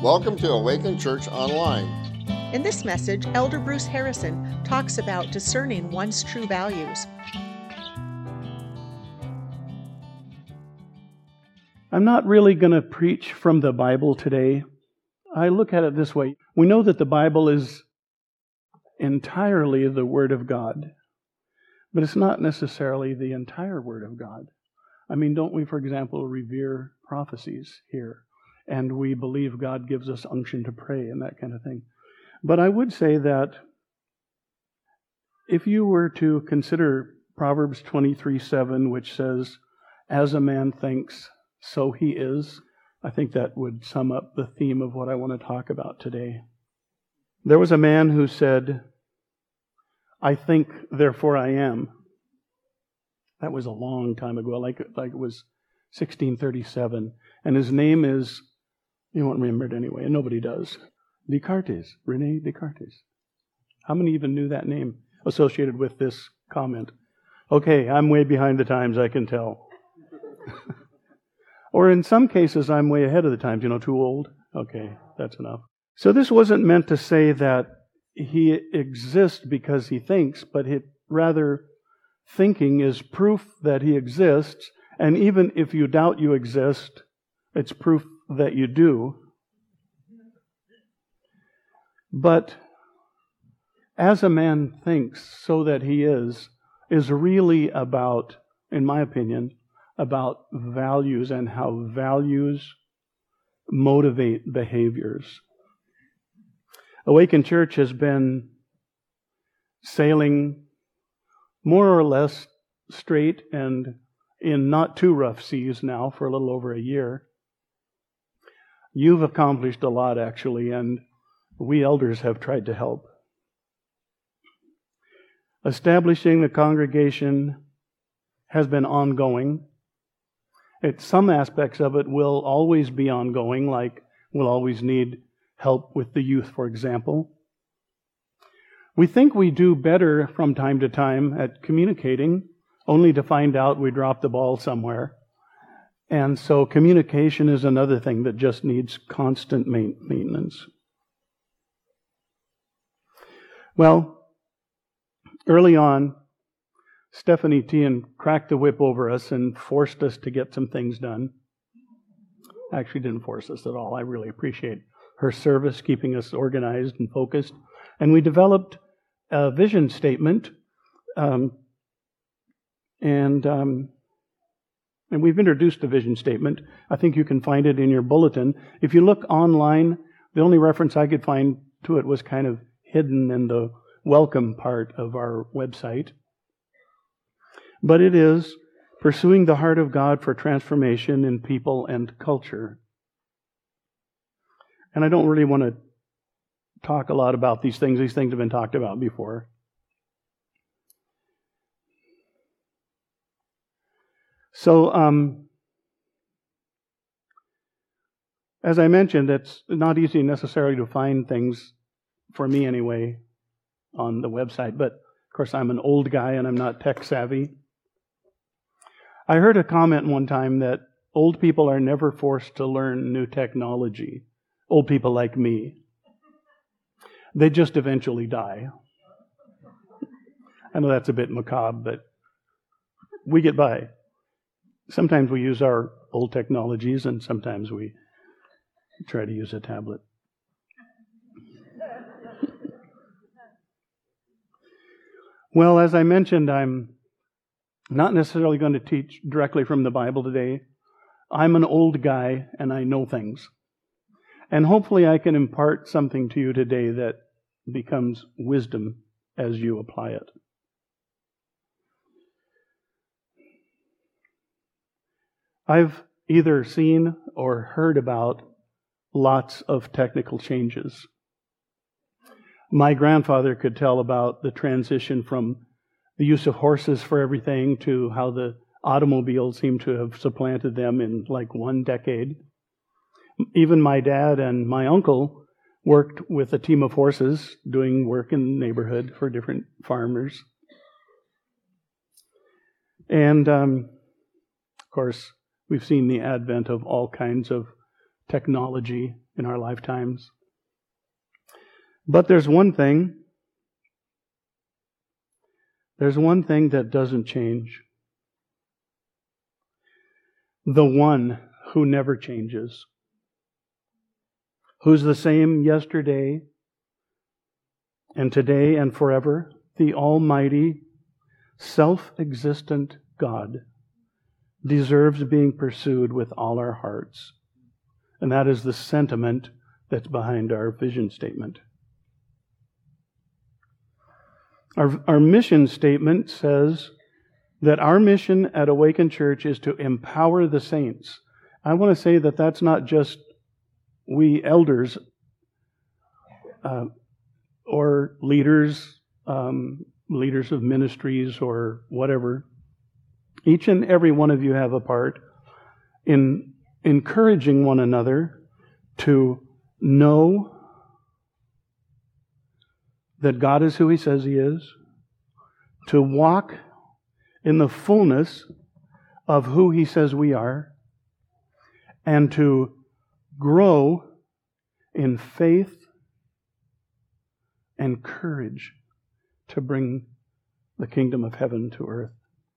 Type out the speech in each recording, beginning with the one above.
Welcome to Awaken Church Online. In this message, Elder Bruce Harrison talks about discerning one's true values. I'm not really going to preach from the Bible today. I look at it this way. We know that the Bible is entirely the Word of God, but it's not necessarily the entire Word of God. I mean, don't we, for example, revere prophecies here? And we believe God gives us unction to pray and that kind of thing. But I would say that if you were to consider Proverbs 23:7, which says, "As a man thinks, so he is," I think that would sum up the theme of what I want to talk about today. There was a man who said, "I think, therefore I am." That was a long time ago, like it was 1637. And his name is, you won't remember it anyway, and nobody does. Descartes, René Descartes. How many even knew that name associated with this comment? Okay, I'm way behind the times, I can tell. Or in some cases, I'm way ahead of the times, too old. Okay, that's enough. So this wasn't meant to say that he exists because he thinks, but rather thinking is proof that he exists, and even if you doubt you exist, it's proof that you do. But as a man thinks, so that he is really about, in my opinion, about values and how values motivate behaviors. Awaken Church has been sailing more or less straight and in not too rough seas now for a little over a year. You've accomplished a lot, actually, and we elders have tried to help. Establishing the congregation has been ongoing. Some aspects of it will always be ongoing, like we'll always need help with the youth, for example. We think we do better from time to time at communicating, only to find out we dropped the ball somewhere. And so communication is another thing that just needs constant maintenance. Well, early on, Stephanie Tian cracked the whip over us and forced us to get some things done. Actually didn't force us at all. I really appreciate her service, keeping us organized and focused. And we developed a vision statement, and we've introduced the vision statement. I think you can find it in your bulletin. If you look online, the only reference I could find to it was kind of hidden in the welcome part of our website. But it is pursuing the heart of God for transformation in people and culture. And I don't really want to talk a lot about these things. These things have been talked about before. So, as I mentioned, it's not easy necessarily to find things, for me anyway, on the website. But, of course, I'm an old guy and I'm not tech savvy. I heard a comment one time that old people are never forced to learn new technology. Old people like me. They just eventually die. I know that's a bit macabre, but we get by. Sometimes we use our old technologies, and sometimes we try to use a tablet. Well, as I mentioned, I'm not necessarily going to teach directly from the Bible today. I'm an old guy, and I know things. And hopefully I can impart something to you today that becomes wisdom as you apply it. I've either seen or heard about lots of technical changes. My grandfather could tell about the transition from the use of horses for everything to how the automobiles seem to have supplanted them in like one decade. Even my dad and my uncle worked with a team of horses doing work in the neighborhood for different farmers. And, of course, we've seen the advent of all kinds of technology in our lifetimes. But there's one thing that doesn't change. The one who never changes, who's the same yesterday and today and forever, the Almighty, self-existent God, deserves being pursued with all our hearts. And that is the sentiment that's behind our vision statement. Our mission statement says that our mission at Awaken Church is to empower the saints. I want to say that that's not just we elders or leaders, leaders of ministries or whatever. Each and every one of you have a part in encouraging one another to know that God is who He says He is, to walk in the fullness of who He says we are, and to grow in faith and courage to bring the kingdom of heaven to earth.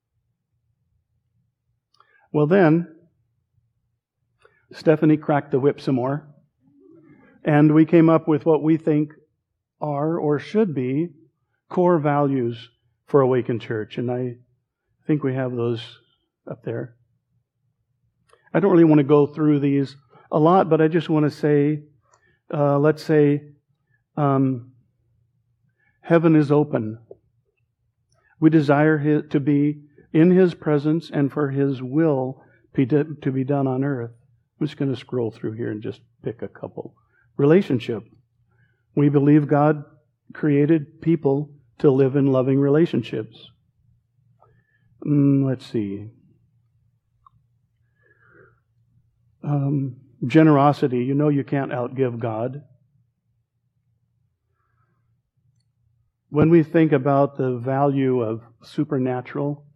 Well then, Stephanie cracked the whip some more, and we came up with what we think are or should be core values for Awaken Church, and I think we have those up there. I don't really want to go through these a lot, but I just want to say, let's say, heaven is open. We desire to be in His presence and for His will to be done on earth. I'm just going to scroll through here and just pick a couple. Relationship. We believe God created people to live in loving relationships. Let's see. Generosity. You know you can't outgive God. When we think about the value of supernatural,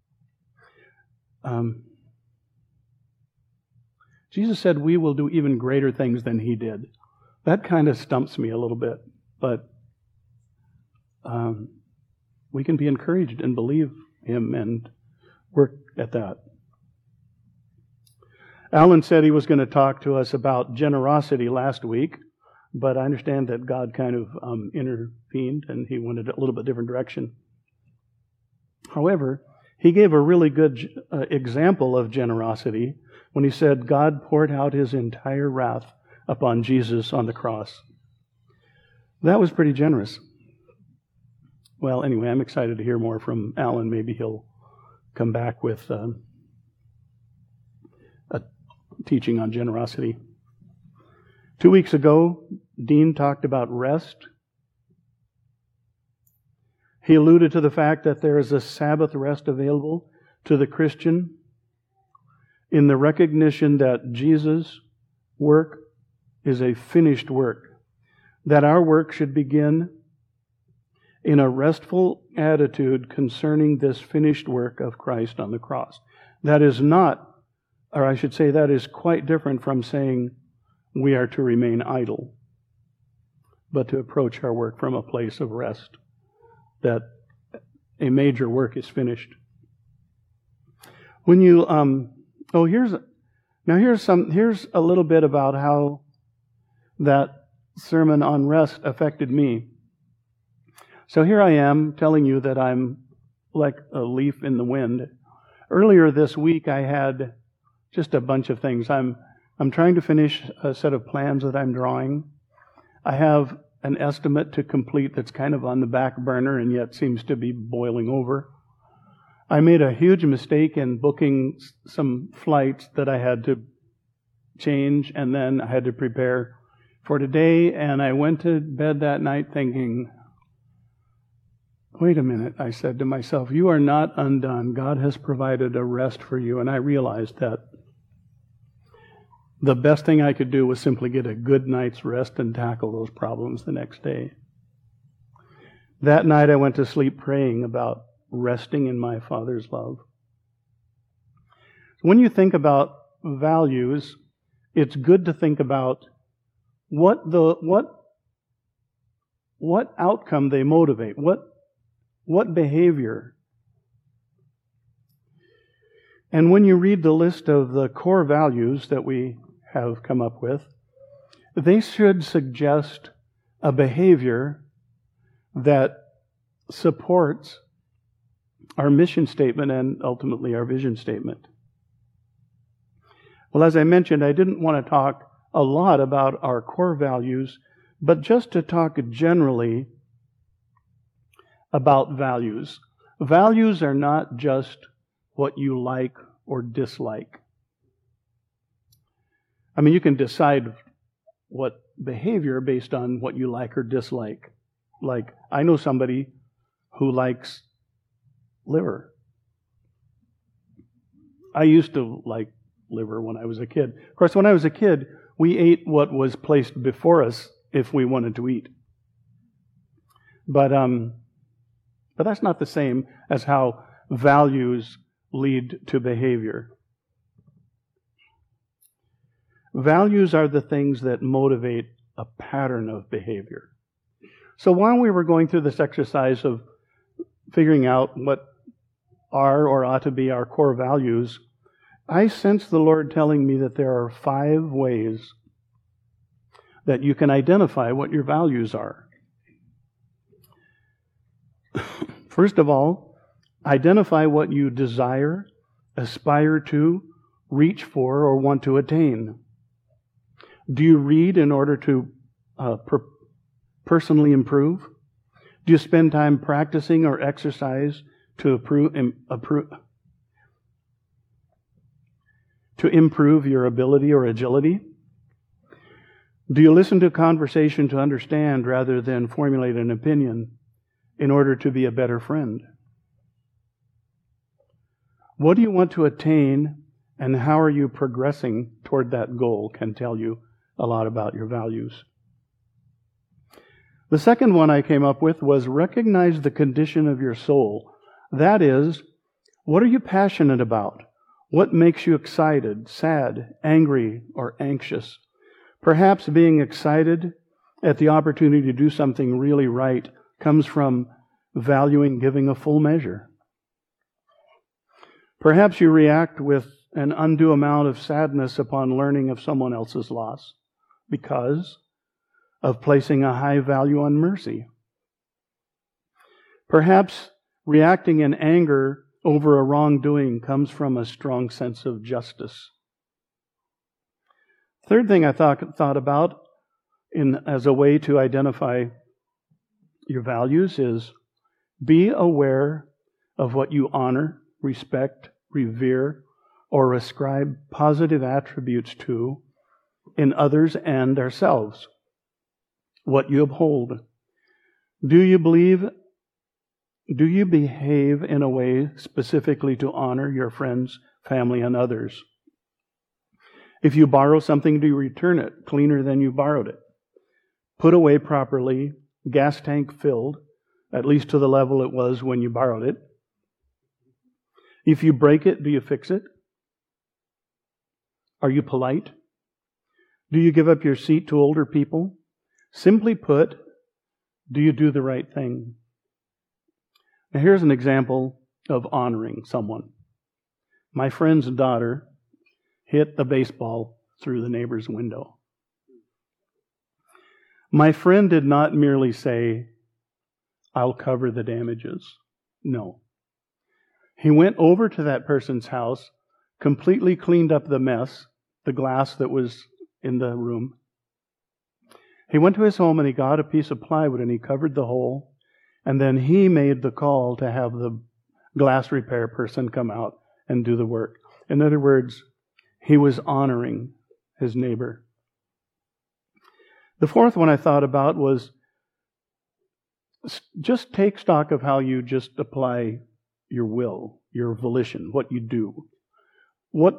Jesus said we will do even greater things than He did. That kind of stumps me a little bit, but we can be encouraged and believe Him and work at that. Alan said he was going to talk to us about generosity last week, but I understand that God kind of intervened and he went a little bit different direction. However, he gave a really good example of generosity when he said God poured out His entire wrath upon Jesus on the cross. That was pretty generous. Well, anyway, I'm excited to hear more from Alan. Maybe he'll come back with a teaching on generosity. 2 weeks ago, Dean talked about rest. He alluded to the fact that there is a Sabbath rest available to the Christian in the recognition that Jesus' work is a finished work, that our work should begin in a restful attitude concerning this finished work of Christ on the cross. That is not, or I should say that is quite different from saying we are to remain idle, but to approach our work from a place of rest, that a major work is finished. When you, here's a little bit about how that sermon on rest affected me. So here I am telling you that I'm like a leaf in the wind. Earlier this week I had just a bunch of things. I'm trying to finish a set of plans that I'm drawing. I have an estimate to complete that's kind of on the back burner and yet seems to be boiling over. I made a huge mistake in booking some flights that I had to change, and then I had to prepare for today, and I went to bed that night thinking, wait a minute, I said to myself, you are not undone. God has provided a rest for you, and I realized that the best thing I could do was simply get a good night's rest and tackle those problems the next day. That night I went to sleep praying about resting in my Father's love. When you think about values, it's good to think about what outcome they motivate, what behavior. And when you read the list of the core values that we have come up with, they should suggest a behavior that supports our mission statement and ultimately our vision statement. Well, as I mentioned, I didn't want to talk a lot about our core values, but just to talk generally about values. Values are not just what you like or dislike. I mean, you can decide what behavior based on what you like or dislike. Like, I know somebody who likes liver. I used to like liver when I was a kid. Of course, when I was a kid, we ate what was placed before us if we wanted to eat. But that's not the same as how values lead to behavior. Values are the things that motivate a pattern of behavior. So while we were going through this exercise of figuring out what are or ought to be our core values, I sense the Lord telling me that there are 5 ways that you can identify what your values are. First of all, identify what you desire, aspire to, reach for, or want to attain. Do you read in order to personally improve? Do you spend time practicing or exercise to improve your ability or agility? Do you listen to conversation to understand rather than formulate an opinion in order to be a better friend? What do you want to attain, and how are you progressing toward that goal can tell you a lot about your values. The second one I came up with was recognize the condition of your soul. That is, what are you passionate about? What makes you excited, sad, angry, or anxious? Perhaps being excited at the opportunity to do something really right comes from valuing giving a full measure. Perhaps you react with an undue amount of sadness upon learning of someone else's loss because of placing a high value on mercy. Perhaps reacting in anger over a wrongdoing comes from a strong sense of justice. Third thing I thought about as a way to identify your values is be aware of what you honor, respect, revere, or ascribe positive attributes to in others and ourselves. What you uphold. Do you behave in a way specifically to honor your friends, family, and others? If you borrow something, do you return it cleaner than you borrowed it? Put away properly, gas tank filled, at least to the level it was when you borrowed it. If you break it, do you fix it? Are you polite? Do you give up your seat to older people? Simply put, do you do the right thing? Now here's an example of honoring someone. My friend's daughter hit the baseball through the neighbor's window. My friend did not merely say, "I'll cover the damages." No. He went over to that person's house, completely cleaned up the mess, the glass that was in the room. He went to his home and he got a piece of plywood and he covered the hole, and then he made the call to have the glass repair person come out and do the work. In other words, he was honoring his neighbor. The fourth one I thought about was just take stock of how you just apply your will, your volition, what you do. What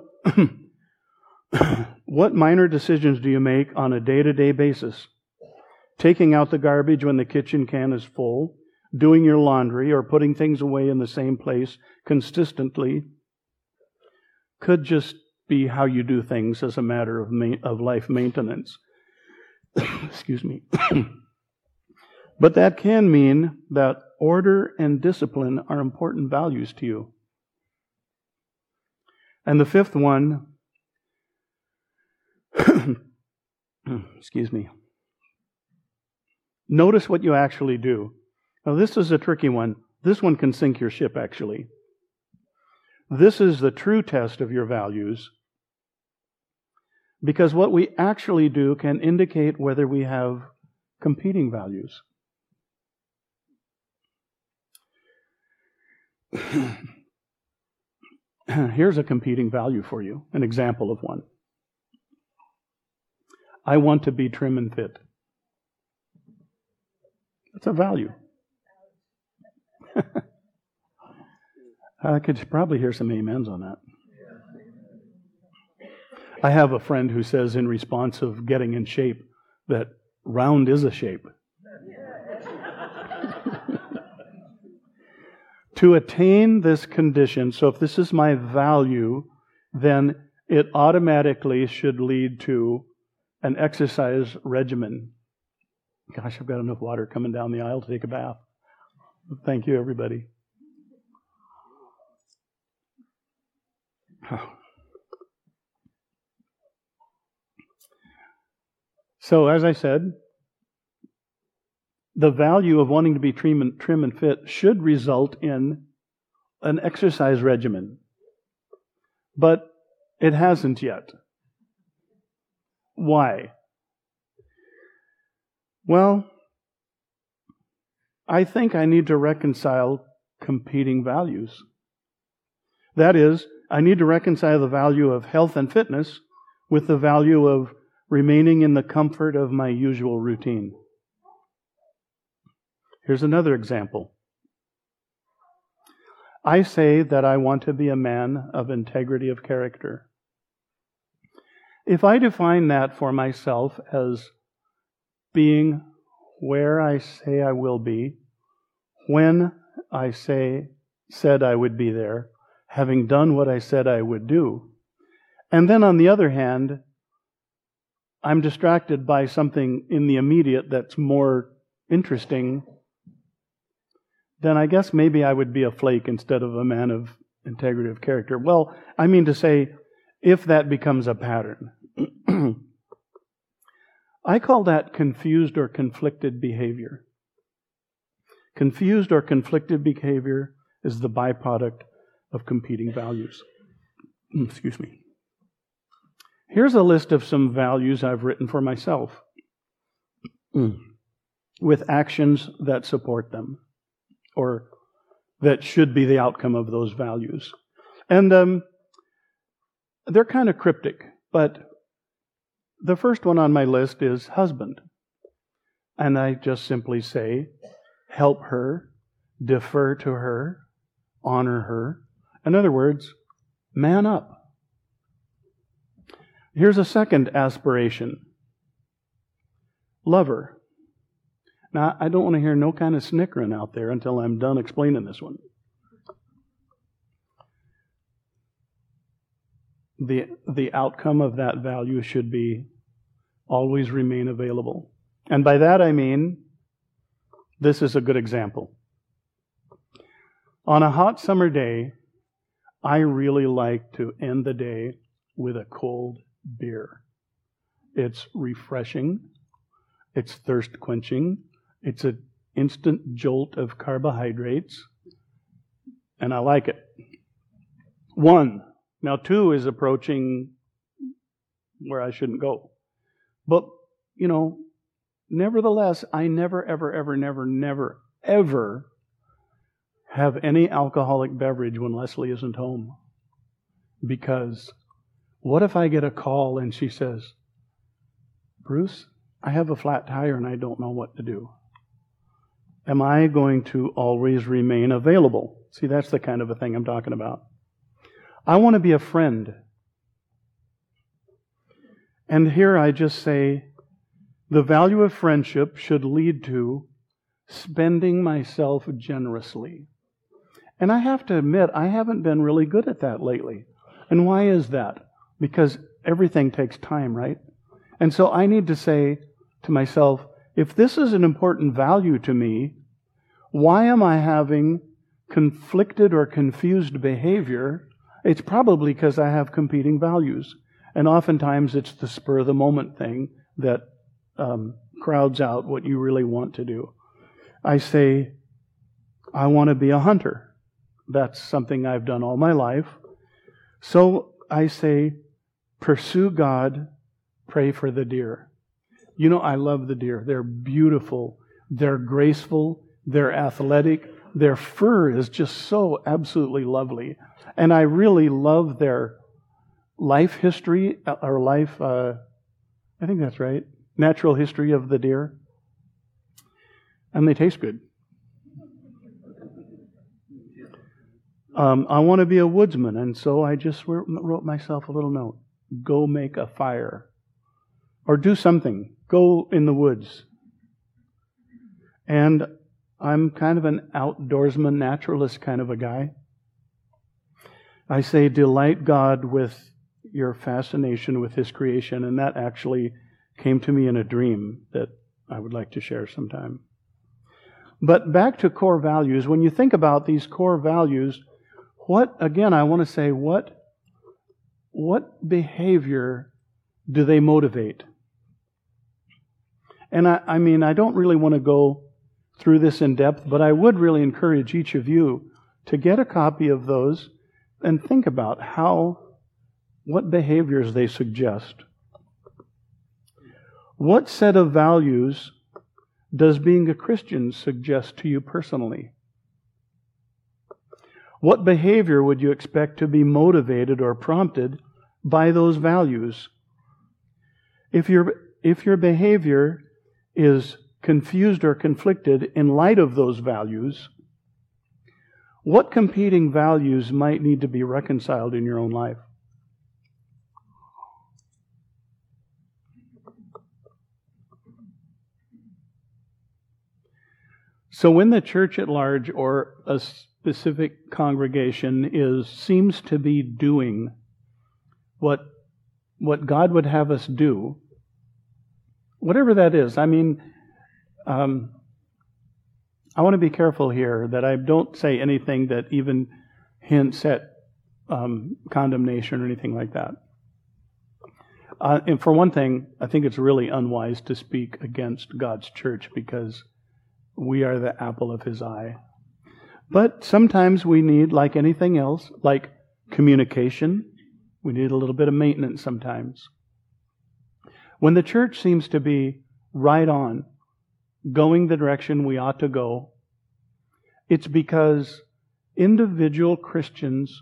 minor decisions do you make on a day-to-day basis? Taking out the garbage when the kitchen can is full, doing your laundry, or putting things away in the same place consistently could just be how you do things as a matter of life maintenance. Excuse me. But that can mean that order and discipline are important values to you. And the fifth one, excuse me, notice what you actually do. Now, this is a tricky one. This one can sink your ship, actually. This is the true test of your values, because what we actually do can indicate whether we have competing values. Here's a competing value for you, an example of one. I want to be trim and fit. That's a value. I could probably hear some amens on that. I have a friend who says in response of getting in shape that round is a shape. To attain this condition, so if this is my value, then it automatically should lead to an exercise regimen. Gosh, I've got enough water coming down the aisle to take a bath. Thank you, everybody. So, as I said, the value of wanting to be trim and fit should result in an exercise regimen. But it hasn't yet. Why? Well, I think I need to reconcile competing values. That is, I need to reconcile the value of health and fitness with the value of remaining in the comfort of my usual routine. Here's another example. I say that I want to be a man of integrity of character. If I define that for myself as being where I say I will be, when I said I would be there, having done what I said I would do, and then on the other hand, I'm distracted by something in the immediate that's more interesting, then I guess maybe I would be a flake instead of a man of integrity of character. Well, I mean to say, if that becomes a pattern. I call that confused or conflicted behavior. Confused or conflicted behavior is the byproduct of competing values. Excuse me. Here's a list of some values I've written for myself with actions that support them or that should be the outcome of those values. And they're kind of cryptic, but the first one on my list is husband. And I just simply say, help her, defer to her, honor her. In other words, man up. Here's a second aspiration. Lover. Now, I don't want to hear no kind of snickering out there until I'm done explaining this one. The outcome of that value should be always remain available. And by that I mean, this is a good example. On a hot summer day, I really like to end the day with a cold beer. It's refreshing. It's thirst quenching. It's an instant jolt of carbohydrates. And I like it. 1. Now 2 is approaching where I shouldn't go. But, nevertheless, I never, ever have any alcoholic beverage when Leslie isn't home. Because what if I get a call and she says, Bruce, I have a flat tire and I don't know what to do. Am I going to always remain available? See, that's the kind of a thing I'm talking about. I want to be a friend. And here I just say, the value of friendship should lead to spending myself generously. And I have to admit, I haven't been really good at that lately. And why is that? because everything takes time, right? And so I need to say to myself, if this is an important value to me, why am I having conflicted or confused behavior? It's probably because I have competing values. And oftentimes it's the spur of the moment thing that crowds out what you really want to do. I say, I want to be a hunter. That's something I've done all my life. So I say, pursue God, pray for the deer. You know, I love the deer. They're beautiful. They're graceful. They're athletic. Their fur is just so absolutely lovely. And I really love their life history, or life, I think that's right, natural history of the deer. And they taste good. I want to be a woodsman, and so I just wrote myself a little note. Go make a fire. Or do something. Go in the woods. And I'm kind of an outdoorsman, naturalist kind of a guy. I say, delight God with your fascination with His creation, and that actually came to me in a dream that I would like to share sometime. But back to core values. When you think about these core values, I want to say, what behavior do they motivate? And I don't really want to go through this in depth, but I would really encourage each of you to get a copy of those and think about what behaviors they suggest. What set of values does being a Christian suggest to you personally? What behavior would you expect to be motivated or prompted by those values? If your behavior is confused or conflicted in light of those values, what competing values might need to be reconciled in your own life? So when the church at large or a specific congregation seems to be doing what God would have us do, whatever that is, I want to be careful here that I don't say anything that even hints at condemnation or anything like that. And for one thing, I think it's really unwise to speak against God's church because we are the apple of His eye. But sometimes we need, like anything else, like communication, we need a little bit of maintenance sometimes. When the church seems to be right on, going the direction we ought to go, it's because individual Christians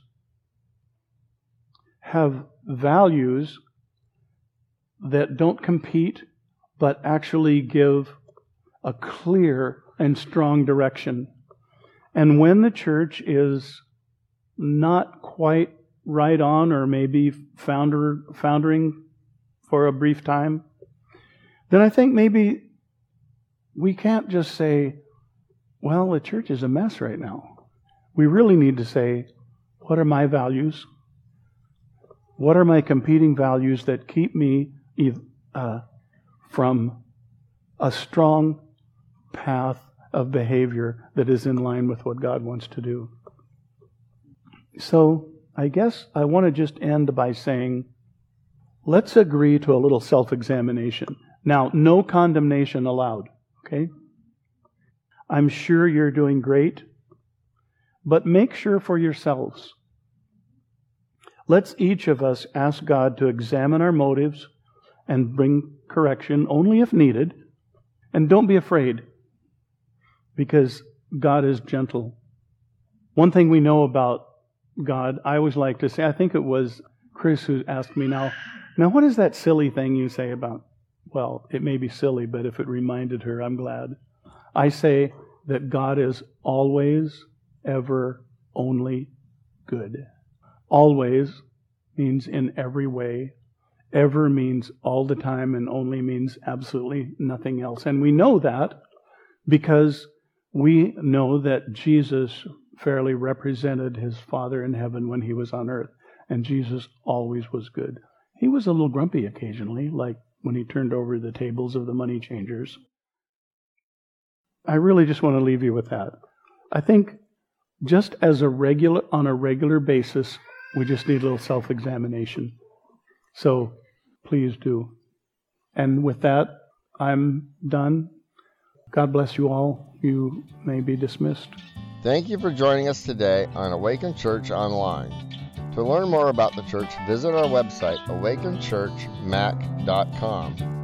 have values that don't compete, but actually give a clear and strong direction. And when the church is not quite right on, or maybe foundering for a brief time, then I think maybe we can't just say, well, the church is a mess right now. We really need to say, what are my values? What are my competing values that keep me from a strong path of behavior that is in line with what God wants to do? So I guess I want to just end by saying, let's agree to a little self-examination. Now, no condemnation allowed, okay? I'm sure you're doing great, but make sure for yourselves. Let's each of us ask God to examine our motives and bring correction only if needed. And don't be afraid, because God is gentle. One thing we know about God, I always like to say, I think it was Chris who asked me now what is that silly thing you say about, well, it may be silly, but if it reminded her, I'm glad. I say that God is always, ever, only good. Always means in every way. Ever means all the time, and only means absolutely nothing else. And we know that because we know that Jesus fairly represented His Father in heaven when He was on earth. And Jesus always was good. he was a little grumpy occasionally, like when he turned over the tables of the money changers. I really just want to leave you with that. I think just on a regular basis, we just need a little self-examination. So please do. And with that, I'm done. God bless you all. You may be dismissed. Thank you for joining us today on Awaken Church Online. To learn more about the church, visit our website, awakenchurchmac.com.